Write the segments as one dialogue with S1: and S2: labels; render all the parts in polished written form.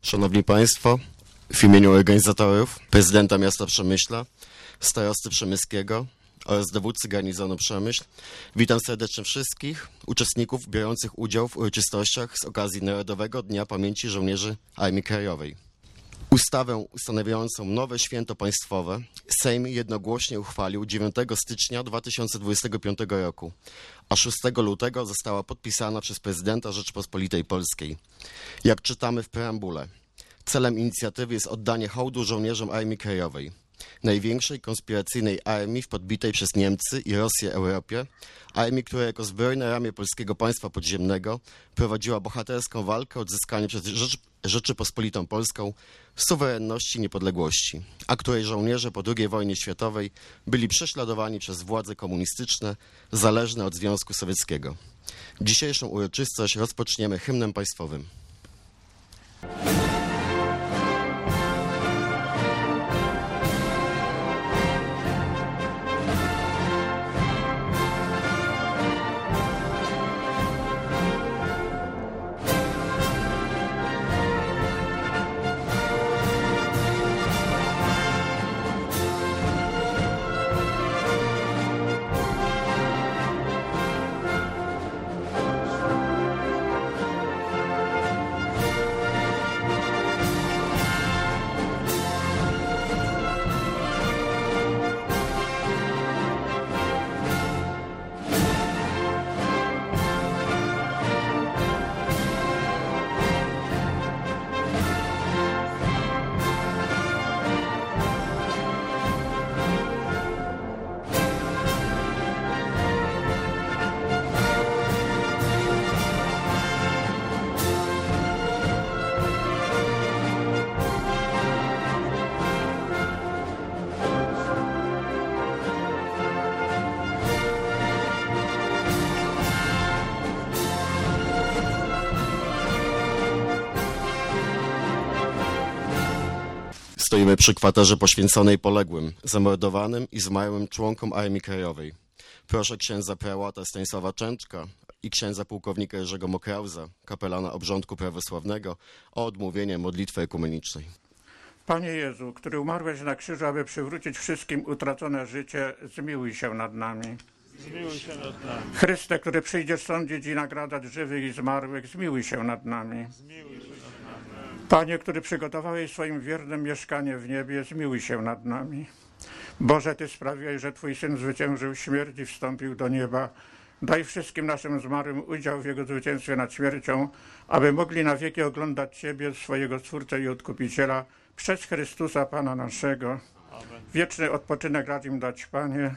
S1: Szanowni Państwo, w imieniu organizatorów, prezydenta miasta Przemyśla, starosty przemyskiego oraz dowódcy garnizonu Przemyśl, witam serdecznie wszystkich uczestników biorących udział w uroczystościach z okazji Narodowego Dnia Pamięci Żołnierzy Armii Krajowej. Ustawę ustanawiającą nowe święto państwowe Sejm jednogłośnie uchwalił 9 stycznia 2025 roku, a 6 lutego została podpisana przez prezydenta Rzeczypospolitej Polskiej. Jak czytamy w preambule, celem inicjatywy jest oddanie hołdu żołnierzom Armii Krajowej, największej konspiracyjnej armii w podbitej przez Niemcy i Rosję Europie, armii, która jako zbrojne ramię polskiego państwa podziemnego prowadziła bohaterską walkę o odzyskanie przez Rzeczypospolitą Polską suwerenności i niepodległości, a której żołnierze po II wojnie światowej byli prześladowani przez władze komunistyczne zależne od Związku Sowieckiego. Dzisiejszą uroczystość rozpoczniemy hymnem państwowym. Stoimy przy kwaterze poświęconej poległym, zamordowanym i zmarłym członkom Armii Krajowej. Proszę księdza prałata Stanisława Częczka i księdza pułkownika Jerzego Mokrauza, kapelana obrządku prawosławnego, o odmówienie modlitwy ekumenicznej.
S2: Panie Jezu, który umarłeś na krzyżu, aby przywrócić wszystkim utracone życie, zmiłuj się nad nami.
S3: Zmiłuj się nad nami.
S2: Chryste, który przyjdziesz sądzić i nagradzać żywych i zmarłych, zmiłuj się nad nami.
S3: Zmiłuj się nad nami.
S2: Panie, który przygotowałeś swoim wiernym mieszkanie w niebie, zmiłuj się nad nami. Boże, Ty sprawiłeś, że Twój Syn zwyciężył śmierć i wstąpił do nieba. Daj wszystkim naszym zmarłym udział w Jego zwycięstwie nad śmiercią, aby mogli na wieki oglądać Ciebie, swojego Stwórcę i Odkupiciela, przez Chrystusa Pana naszego.
S3: Amen.
S2: Wieczny odpoczynek racz im dać, Panie.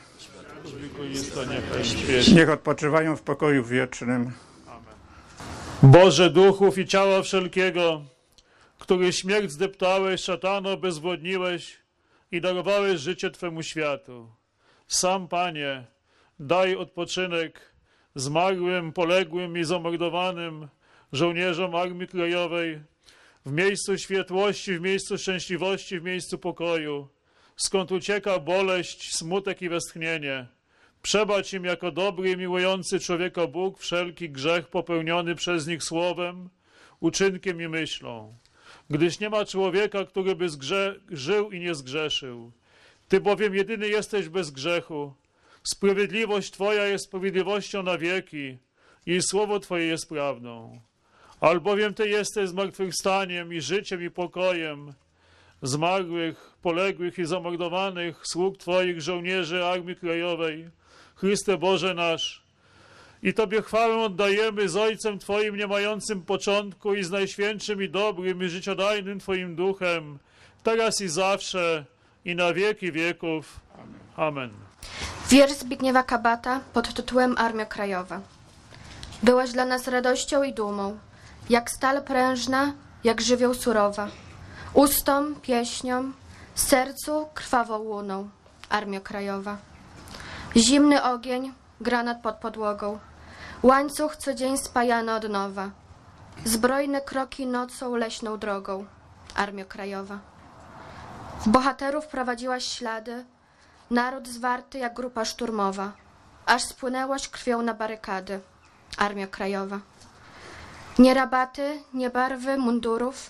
S3: Niech
S2: Niech odpoczywają w pokoju wiecznym.
S3: Boże duchów i ciała wszelkiego, który śmierć zdeptałeś, szatano obezwładniłeś i darowałeś życie Twemu światu. Sam, Panie, daj odpoczynek zmarłym, poległym i zamordowanym żołnierzom Armii Krajowej w miejscu światłości, w miejscu szczęśliwości, w miejscu pokoju, skąd ucieka boleść, smutek i westchnienie. Przebacz im jako dobry i miłujący człowieka Bóg wszelki grzech popełniony przez nich słowem, uczynkiem i myślą. Gdyż nie ma człowieka, który by żył i nie zgrzeszył. Ty bowiem jedyny jesteś bez grzechu. Sprawiedliwość Twoja jest sprawiedliwością na wieki i słowo Twoje jest prawdą. Albowiem Ty jesteś zmartwychwstaniem i życiem i pokojem zmarłych, poległych i zamordowanych sług Twoich żołnierzy Armii Krajowej. Chryste Boże nasz, i Tobie chwałę oddajemy z Ojcem Twoim nie mającym początku i z Najświętszym i dobrym i życiodajnym Twoim Duchem, teraz i zawsze i na wieki wieków. Amen.
S4: Wiersz Zbigniewa Kabata pod tytułem Armia Krajowa. Byłaś dla nas radością i dumą, jak stal prężna, jak żywioł surowa, ustom, pieśnią, sercu krwawą łuną, Armio Krajowa. Zimny ogień, granat pod podłogą, łańcuch co dzień spajany od nowa, zbrojne kroki nocą leśną drogą, Armio Krajowa. W bohaterów prowadziłaś ślady, naród zwarty jak grupa szturmowa, aż spłynęłaś krwią na barykady, Armio Krajowa. Nie rabaty, nie barwy mundurów,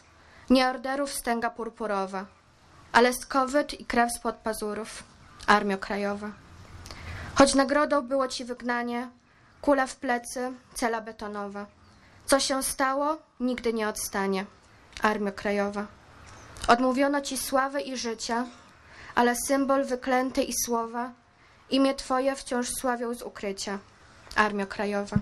S4: Nie orderów stęga purpurowa, ale skowyt i krew spod pazurów, Armio Krajowa. Choć nagrodą było ci wygnanie, kula w plecy, cela betonowa. Co się stało, nigdy nie odstanie, Armio Krajowa. Odmówiono ci sławy i życia, ale symbol wyklęty i słowa, imię twoje wciąż sławią z ukrycia, Armio Krajowa.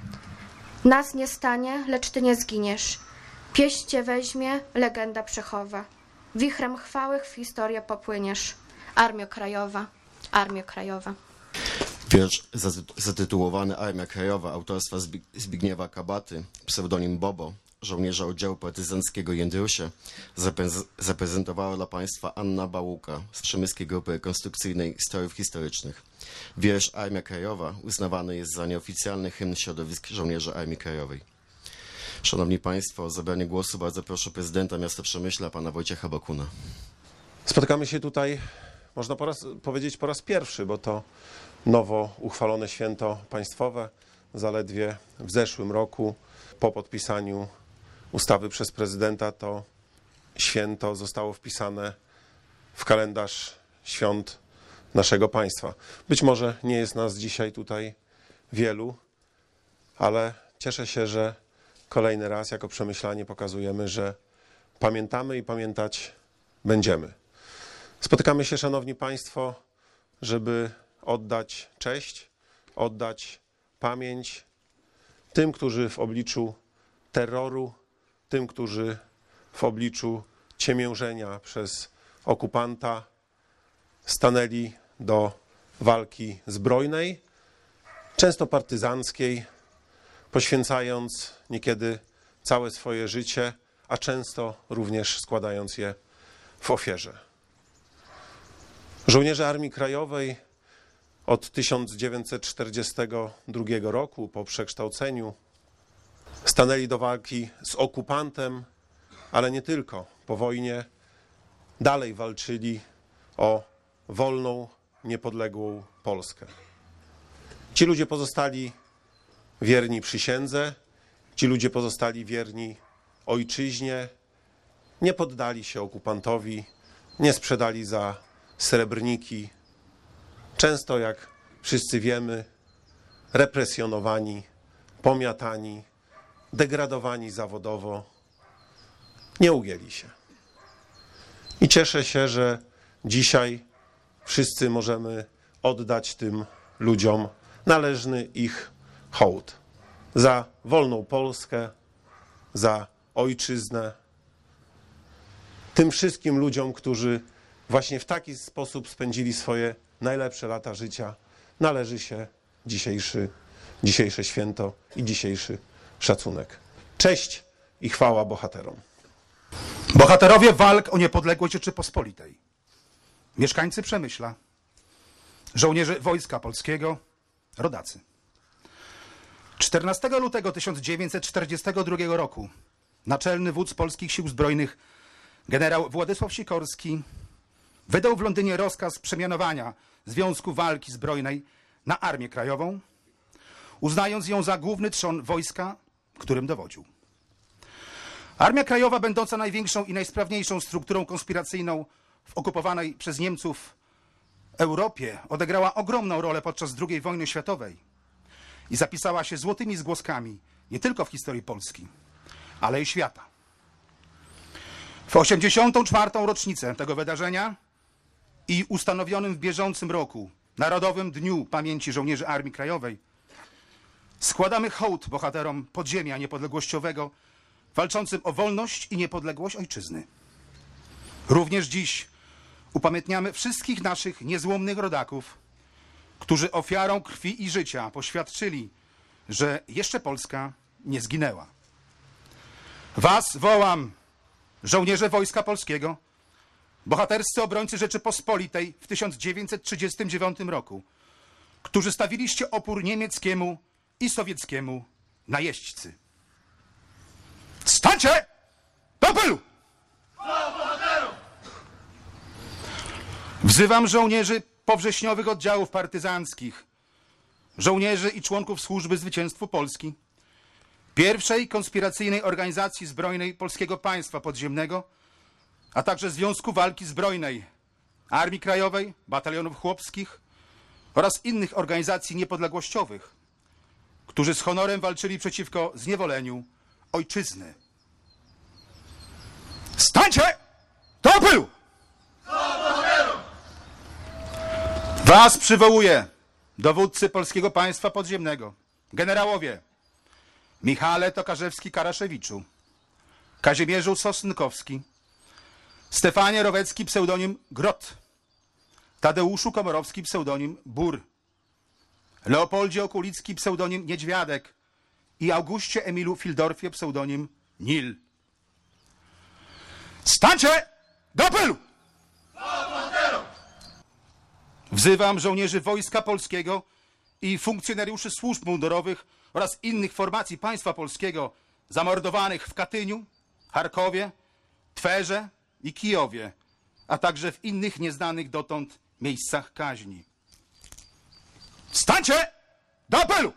S4: Nas nie stanie, lecz ty nie zginiesz. Pieść cię weźmie, legenda przechowa. Wichrem chwały w historię popłyniesz, Armio Krajowa, Armio Krajowa.
S1: Wiersz zatytułowany Armia Krajowa autorstwa Zbigniewa Kabaty, pseudonim Bobo, żołnierza oddziału partyzanckiego Jędrusie, zaprezentowała dla Państwa Anna Bałuka z Przemyskiej Grupy Rekonstrukcyjnej Strojów Historycznych. Wiersz Armia Krajowa uznawany jest za nieoficjalny hymn środowisk żołnierzy Armii Krajowej. Szanowni Państwo, o zabranie głosu bardzo proszę prezydenta miasta Przemyśla, pana Wojciecha Bakuna.
S5: Spotykamy się tutaj, można powiedzieć, po raz pierwszy, bo to nowo uchwalone święto państwowe, zaledwie w zeszłym roku, po podpisaniu ustawy przez prezydenta, to święto zostało wpisane w kalendarz świąt naszego państwa. Być może nie jest nas dzisiaj tutaj wielu, ale cieszę się, że kolejny raz jako Przemyślanie pokazujemy, że pamiętamy i pamiętać będziemy. Spotykamy się, szanowni państwo, żeby oddać cześć, oddać pamięć tym, którzy w obliczu terroru, tym, którzy w obliczu ciemiężenia przez okupanta stanęli do walki zbrojnej, często partyzanckiej, poświęcając niekiedy całe swoje życie, a często również składając je w ofierze. Żołnierze Armii Krajowej od 1942 roku po przekształceniu stanęli do walki z okupantem, ale nie tylko. Po wojnie dalej walczyli o wolną, niepodległą Polskę. Ci ludzie pozostali wierni przysiędze, ci ludzie pozostali wierni ojczyźnie, nie poddali się okupantowi, nie sprzedali za srebrniki. Często, jak wszyscy wiemy, represjonowani, pomiatani, degradowani zawodowo, nie ugięli się. I cieszę się, że dzisiaj wszyscy możemy oddać tym ludziom należny ich hołd za wolną Polskę, za ojczyznę. Tym wszystkim ludziom, którzy właśnie w taki sposób spędzili swoje najlepsze lata życia, należy się dzisiejsze święto i dzisiejszy szacunek. Cześć i chwała bohaterom.
S6: Bohaterowie walk o niepodległość Rzeczypospolitej, mieszkańcy Przemyśla, żołnierze Wojska Polskiego, rodacy. 14 lutego 1942 roku naczelny wódz polskich sił zbrojnych generał Władysław Sikorski wydał w Londynie rozkaz przemianowania Związku Walki Zbrojnej na Armię Krajową, uznając ją za główny trzon wojska, którym dowodził. Armia Krajowa, będąca największą i najsprawniejszą strukturą konspiracyjną w okupowanej przez Niemców Europie, odegrała ogromną rolę podczas II wojny światowej i zapisała się złotymi zgłoskami nie tylko w historii Polski, ale i świata. W 84. rocznicę tego wydarzenia i ustanowionym w bieżącym roku Narodowym Dniu Pamięci Żołnierzy Armii Krajowej składamy hołd bohaterom podziemia niepodległościowego walczącym o wolność i niepodległość ojczyzny. Również dziś upamiętniamy wszystkich naszych niezłomnych rodaków, którzy ofiarą krwi i życia poświadczyli, że jeszcze Polska nie zginęła. Was wołam, żołnierze Wojska Polskiego, bohaterscy obrońcy Rzeczypospolitej w 1939 roku, którzy stawiliście opór niemieckiemu i sowieckiemu najeźdźcy. Stańcie do pylu! Wzywam żołnierzy powrześniowych oddziałów partyzanckich, żołnierzy i członków Służby Zwycięstwu Polski, pierwszej konspiracyjnej organizacji zbrojnej Polskiego Państwa Podziemnego, a także Związku Walki Zbrojnej, Armii Krajowej, Batalionów Chłopskich oraz innych organizacji niepodległościowych, którzy z honorem walczyli przeciwko zniewoleniu ojczyzny. Stańcie do pyłu! Was przywołuję, dowódcy Polskiego Państwa Podziemnego, generałowie Michale Tokarzewski-Karaszewiczu, Kazimierzu Sosnkowski, Stefanie Rowecki, pseudonim Grot, Tadeuszu Komorowski, pseudonim Bur, Leopoldzie Okulicki, pseudonim Niedźwiadek i Auguście Emilu Fildorfie, pseudonim Nil. Stańcie do pylu! Wzywam żołnierzy Wojska Polskiego i funkcjonariuszy służb mundurowych oraz innych formacji państwa polskiego zamordowanych w Katyniu, Charkowie, Twerze i Kijowie, a także w innych nieznanych dotąd miejscach kaźni. Stańcie do apelu!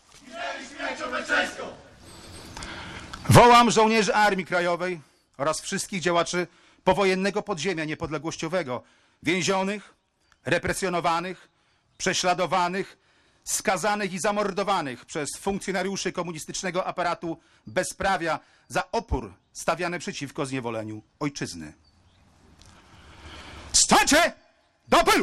S6: Wołam żołnierzy Armii Krajowej oraz wszystkich działaczy powojennego podziemia niepodległościowego, więzionych, represjonowanych, prześladowanych, skazanych i zamordowanych przez funkcjonariuszy komunistycznego aparatu bezprawia za opór stawiany przeciwko zniewoleniu ojczyzny. Stańcie do apelu!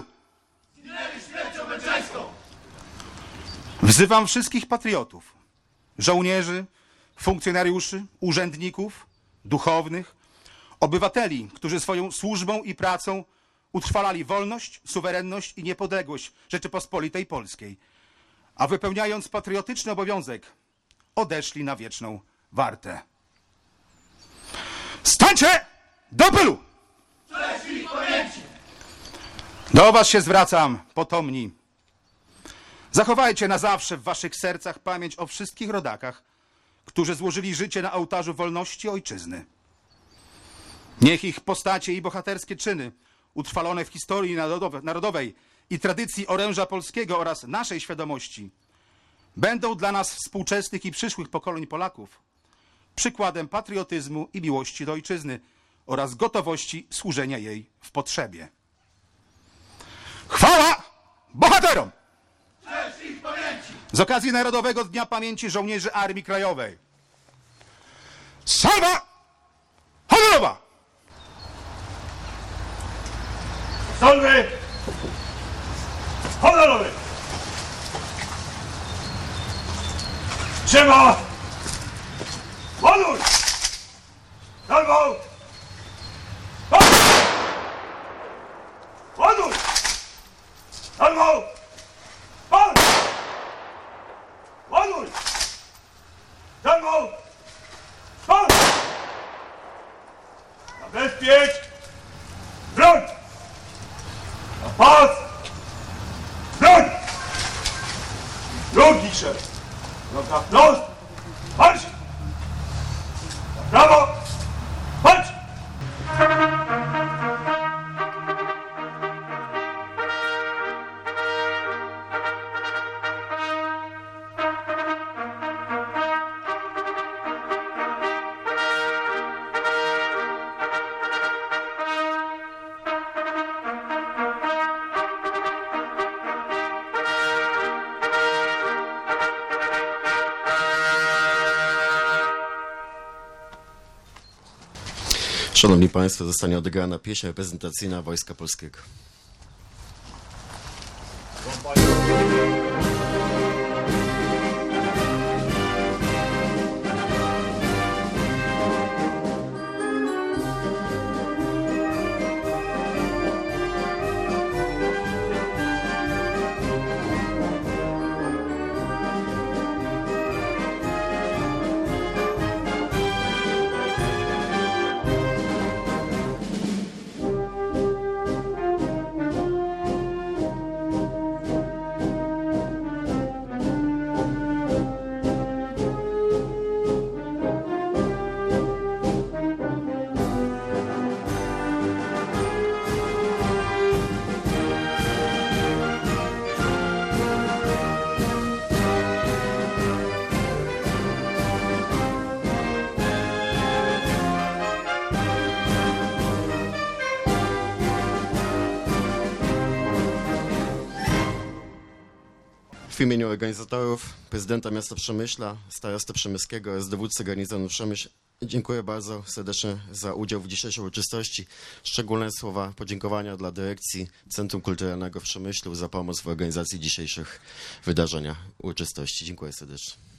S6: Wzywam wszystkich patriotów, żołnierzy, funkcjonariuszy, urzędników, duchownych, obywateli, którzy swoją służbą i pracą utrwalali wolność, suwerenność i niepodległość Rzeczypospolitej Polskiej, a wypełniając patriotyczny obowiązek, odeszli na wieczną wartę. Stańcie do pylu! Do was się zwracam, potomni. Zachowajcie na zawsze w waszych sercach pamięć o wszystkich rodakach, którzy złożyli życie na ołtarzu wolności ojczyzny. Niech ich postacie i bohaterskie czyny, utrwalone w historii narodowej i tradycji oręża polskiego oraz naszej świadomości, będą dla nas współczesnych i przyszłych pokoleń Polaków przykładem patriotyzmu i miłości do ojczyzny oraz gotowości służenia jej w potrzebie. Chwała bohaterom! Z okazji Narodowego Dnia Pamięci Żołnierzy Armii Krajowej. Salwa honorowa!
S3: Salwy honorowy! Trzyma! Honor! Salwo! Honor! Salwo! Honor! Salwo! Zabezpiecz! Broń! Na pas! Broń! Drugi szef! Noga wprost! Marsz! Na prawo! Marsz!
S1: Szanowni Państwo, zostanie odegrana pieśń reprezentacyjna Wojska Polskiego. W imieniu organizatorów, prezydenta miasta Przemyśla, starosty przemyskiego oraz dowódcy garnizonu Przemyśl dziękuję bardzo serdecznie za udział w dzisiejszej uroczystości. Szczególne słowa podziękowania dla dyrekcji Centrum Kulturalnego w Przemyślu za pomoc w organizacji dzisiejszych wydarzenia, uroczystości. Dziękuję serdecznie.